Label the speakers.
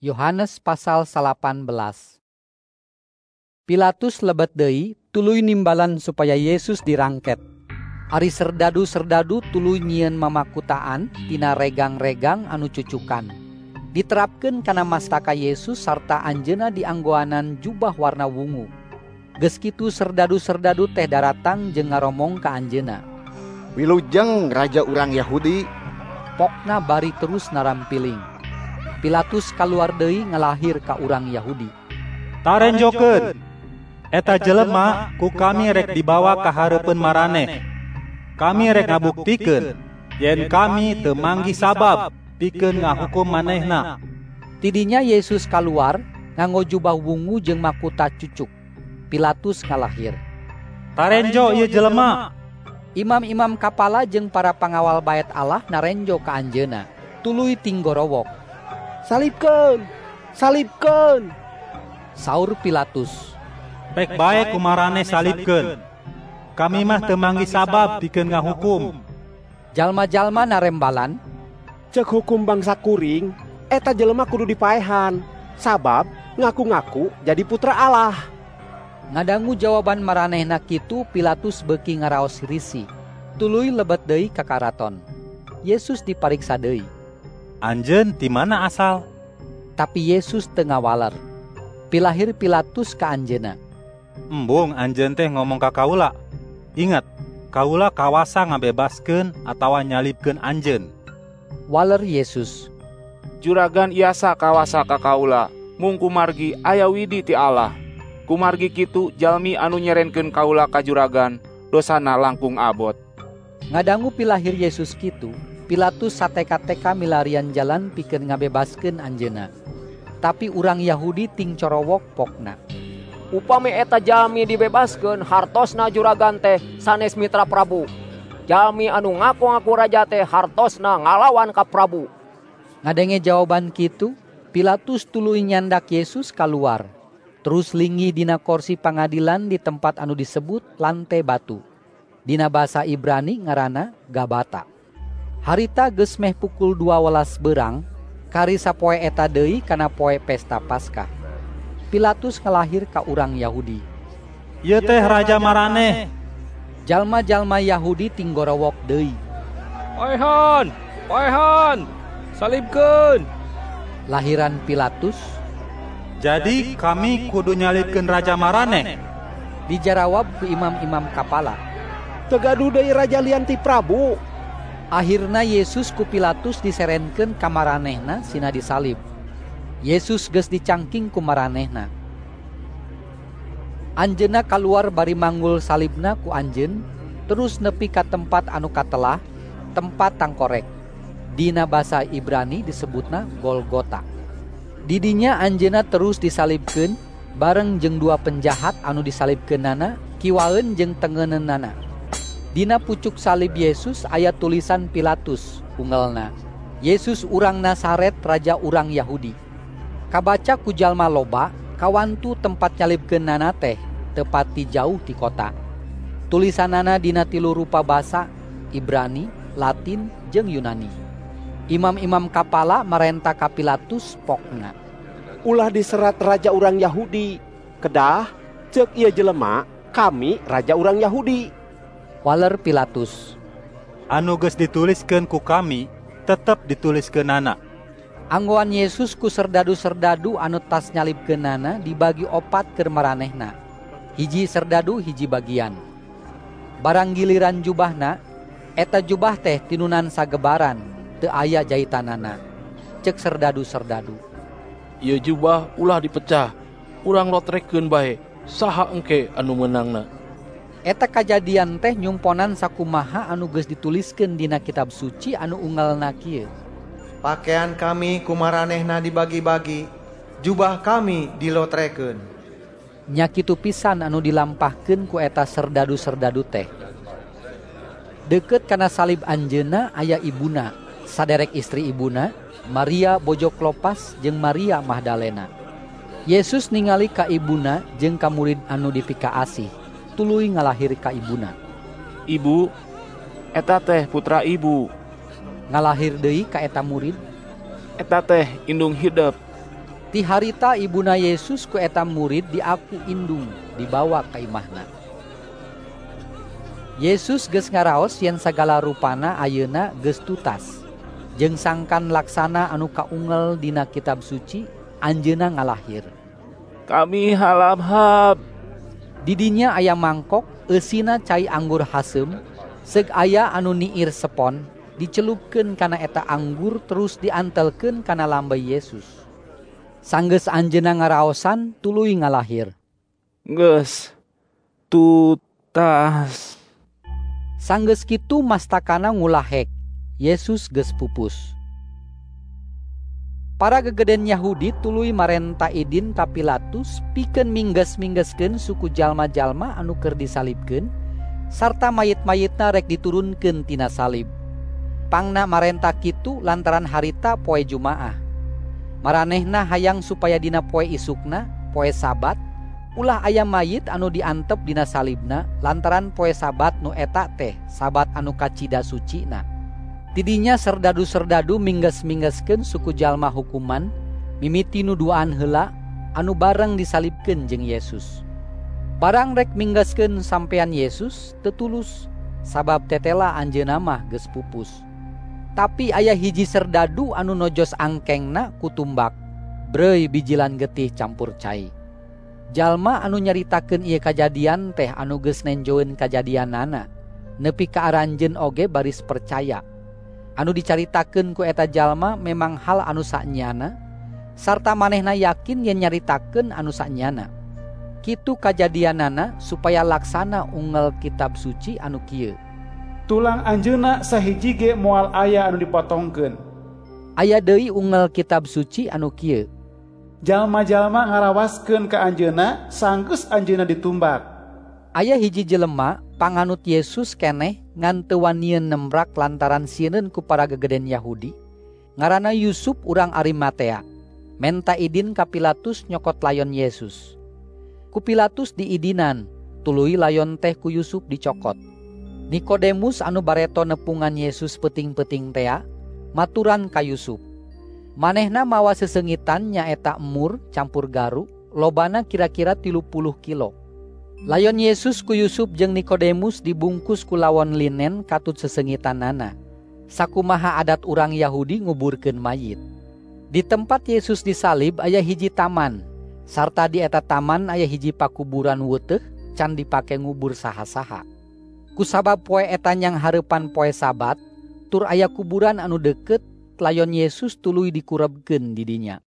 Speaker 1: Yohanes pasal 18. Pilatus lebet deui tuluy nimbalan supaya Yesus dirangket. Ari serdadu-serdadu tuluy nyieun mamakutaan tina regang-regang anu cucukan. Diterapkeun kana mastaka Yesus sarta anjeunna dianggoanan jubah warna wungu. Geus kitu serdadu-serdadu teh daratang jeung ngaromong ka anjeunna.
Speaker 2: Wilujeng raja urang Yahudi.
Speaker 1: Pokna bari terus narampiling. Pilatus kaluar deui ngalahir ka urang Yahudi.
Speaker 3: Tarenjokeun, eta jelema ku kami rek dibawa ka hareupeun maraneh. Kami rek ngabuktikeun yen kami teu manggi sabab pikeun ngahukum manehna.
Speaker 1: Tidinya Yesus kaluar nganggo jubah wungu jeung makuta cucuk. Pilatus ngalahir.
Speaker 3: Tarenjo ieu jelema.
Speaker 1: Imam-imam kapala jeung para pangawal bait Allah narenjo ka anjeunna. Tuluy tinggorowok.
Speaker 4: Salibkeun! Salibkeun!
Speaker 1: Saur Pilatus.
Speaker 3: Pek bae kumaraneh salibkeun. Kami mah teu manggi sabab pikeun ngahukum.
Speaker 1: Jalma-jalma narembalan.
Speaker 4: Ceuk hukum bangsa kuring, eta jelema kudu dipaehan. Sabab ngaku-ngaku jadi putra Allah.
Speaker 1: Ngadangu jawaban maranehna kitu, Pilatus beuki ngaraos risi. Tuluy lebet deui ka karaton. Yesus dipariksa deui.
Speaker 3: Anjeun ti mana asal?
Speaker 1: Tapi Yesus teu ngawaler. Pilahir Pilatus ka anjeunna.
Speaker 3: Embung anjeun teh ngomong ka kaula. Ingat, kaula kawasa ngabebaskeun atawa nyalibkeun anjeun.
Speaker 1: Waler Yesus.
Speaker 5: Juragan iasa kawasa ka kaula, mung kumargi aya widi ti Allah. Kumargi kitu jalmi anu nyerenkeun kaula ka juragan, dosana langkung abot.
Speaker 1: Ngadangu pilahir Yesus kitu, Pilatus sateka-teka milarian jalan pikeun ngabebaskeun anjeunna. Tapi urang Yahudi ting corowok pokna.
Speaker 6: Upami eta jalmi dibebaskeun hartosna juragan teh sanes mitra Prabu. Jalmi anu ngaku-ngaku raja teh hartosna ngalawan ka Prabu.
Speaker 1: Ngadenge jawaban kitu, Pilatus tuluy nyandak Yesus kaluar. Terus linggi dina kursi pangadilan di tempat anu disebut Lante Batu. Dina basa Ibrani ngaranna Gabata. Harita geus meh pukul 12 beurang, kari sapoe eta deui kana poe pesta Paskah. Pilatus ngalahir ka urang Yahudi.
Speaker 3: Ieu teh raja maraneh.
Speaker 1: Jalma-jalma Yahudi tinggorowok deui.
Speaker 7: Paehan, paehan, salibkeun.
Speaker 1: Lahiran Pilatus.
Speaker 3: Jadi kami kudu nyalibkeun raja maraneh.
Speaker 1: Dijarawab ku imam-imam kapala.
Speaker 4: Teu gaduh deui raja lian ti Prabu.
Speaker 1: Akhirna Yesus ku Pilatus diserenkeun ka maranehna sina disalib. Yesus geus dicangking ku maranehna. Anjeunna kaluar bari manggul salibna ku anjeun, terus nepi ka tempat anu katelah, tempat tangkorek. Dina basa Ibrani disebutna Golgota. Didinya anjeunna terus disalibkeun bareng jeung dua penjahat anu disalibkeunana, kiwaeun jeung tengeunana. Dina pucuk salib Yesus aya tulisan Pilatus, ungelna. Yesus urang Nazaret, raja urang Yahudi. Kabaca ku jalma loba, kawantu tempat nyalibkeunana teh tepati jauh ti kota. Tulisanana dina 3 rupa basa, Ibrani, Latin, jeung Yunani. Imam-imam kapala marenta ka Pilatus pokna.
Speaker 4: Ulah diserat raja urang Yahudi. Kedah, ceuk ieu jelema, kami raja urang Yahudi.
Speaker 1: Waler Pilatus.
Speaker 3: Anu geus dituliskeun ku kami, tetep dituliskeunana.
Speaker 1: Anggoan Yesus ku serdadu-serdadu anu tas nyalibkeunana dibagi 4 keur maranehna. Hiji serdadu hiji bagian. Barang giliran jubahna, eta jubah teh tinunan sagebaran, teu aya jahitanana. Ceuk serdadu-serdadu.
Speaker 7: Ieu jubah ulah dipecah, urang lotrekeun bae, saha engke anu meunangna.
Speaker 1: Eta kajadian teh nyumponan sakumaha anu geus dituliskeun dina kitab suci anu unggalna kieu.
Speaker 8: Pakaian kami kumaranehna dibagi-bagi, jubah kami dilotrekeun.
Speaker 1: Nya kitu pisan anu dilampahkeun ku eta serdadu-serdadu teh. Deukeut kana salib anjeunna aya ibuna, saderek istri ibuna, Maria bojo Klopas jeung Maria Magdalena. Yesus ningali ka ibuna jeung ka murid anu dipika asih. Tuluy ngalahir ka ibuna.
Speaker 5: Ibu, eta teh putra ibu.
Speaker 1: Ngalahir deui ka eta murid.
Speaker 5: Eta teh indung hidup.
Speaker 1: Ti harita ibuna Yesus ku eta murid diaku indung dibawa ka imahna. Yesus geus ngaraos yen sagala rupana ayeuna geus tutas. Jeung sangkan laksana anu kaungel dina kitab suci, anjeunna ngalahir.
Speaker 5: Kami halap-hap.
Speaker 1: Di dinya aya mangkok, eusina cai anggur hasem, seug aya anu niir sepon, dicelupkeun kana eta anggur terus diantelkeun kana lambei Yesus. Sanggeus anjeunna ngaraosan tuluy ngalahir.
Speaker 5: Geus tutas.
Speaker 1: Sanggeus kitu mastakana ngulahek, Yesus geus pupus. Para gegeden Yahudi tuluy marenta idin ka Pilatus pikeun mingges-minggeskeun suku jalma-jalma anu keur disalibkeun sarta mayit-mayitna rek diturunkeun tina salib. Pangna marenta kitu lantaran harita poe Jumaah. Maranehna hayang supaya dina poe isukna, poe Sabat, ulah aya mayit anu diantep dina salibna lantaran poe Sabat nu eta teh Sabat anu kacida sucina. Tidinya serdadu-serdadu mingges-minggeskeun suku jalma hukuman mimiti nuduaan heula anu bareng disalibkeun jeung Yesus. Barang rek minggeskeun sampean Yesus tetulus sabab tetela anjeunna mah geus pupus. Tapi aya hiji serdadu anu nojos angkengna kutumbak, breuy bijilan getih campur cai. Jalma anu nyaritakeun ieu kajadian teh anu geus nenjoeun kajadianana, nepi ka aranjeun oge baris percaya. Anu dicaritakeun ku eta jalma memang hal anu sanyana, sarta manehna yakin yen nyaritakeun anu sanyana. Kitu kajadianana supaya laksana unggal kitab suci anu kieu.
Speaker 3: Tulang anjeunna sahiji ge moal aya anu dipotongkeun.
Speaker 1: Aya deui unggal kitab suci anu kieu.
Speaker 3: Jalma-jalma ngarawaskeun ka anjeunna sanggeus anjeunna ditumbak.
Speaker 1: Aya hiji jelema panganut Yesus keneh ngan teu wanieun nembrak lantaran sieun ku para gegeden Yahudi. Ngaranna Yusup urang Arimatea. Menta idin ka Pilatus nyokot layon Yesus. Ku Pilatus diidinan, tuluy layon teh ku Yusup dicokot. Nikodemus anu bareto nepungan Yesus peuting-peuting tea, maturan ka Yusup. Manehna mawa sesengitan nyaeta emur campur garu, lobana kira-kira 30 kilo. Layon Yesus ku Yusup jeung Nikodemus dibungkus ku lawon linen katut sesengitanana. Sakumaha adat urang Yahudi nguburkeun mayit. Di tempat Yesus disalib aya hiji taman, sarta di eta taman aya hiji pakuburan weuteuh can dipake ngubur saha-saha. Kusabab poe eta nyang hareupan poe Sabat, tur aya kuburan anu deukeut, layon Yesus tuluy dikurebkeun di dinya.